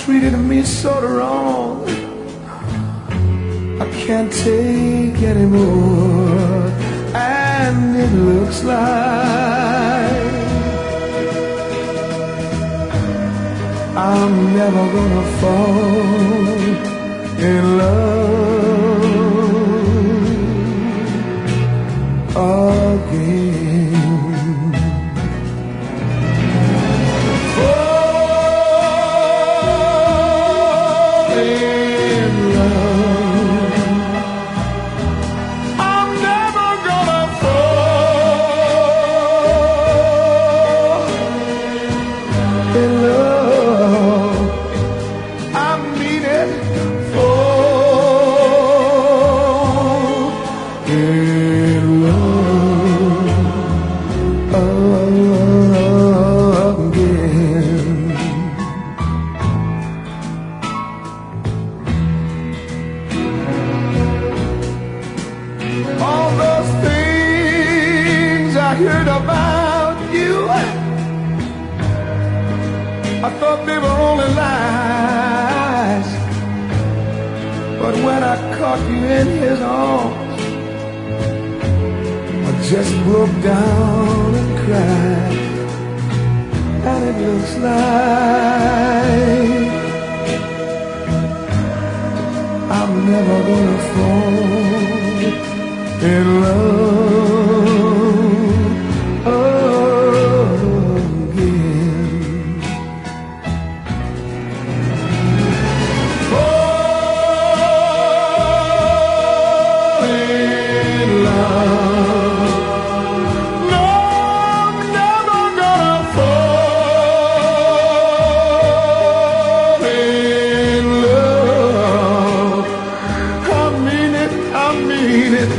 treated me so wrong. I can't take anymore, and it looks like I'm never gonna fall in love again. All those things I heard about you, I thought they were only lies. But when I caught you in his arms, I just broke down and cried. And it looks like I'm never gonna fall in love again. Fall in love. No, I'm never gonna fall in love. I mean it, I mean it.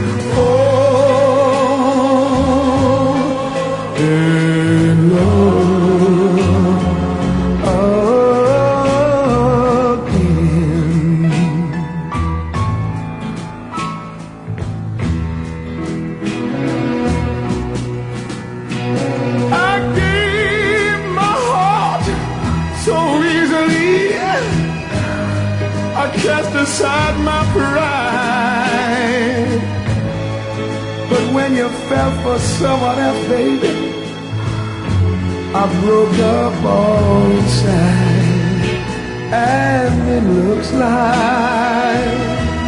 I cast aside my pride, but when you fell for someone else, baby, I broke up all inside, and it looks like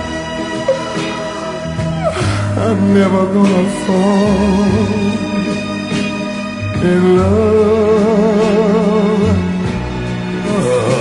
I'm never gonna fall in love.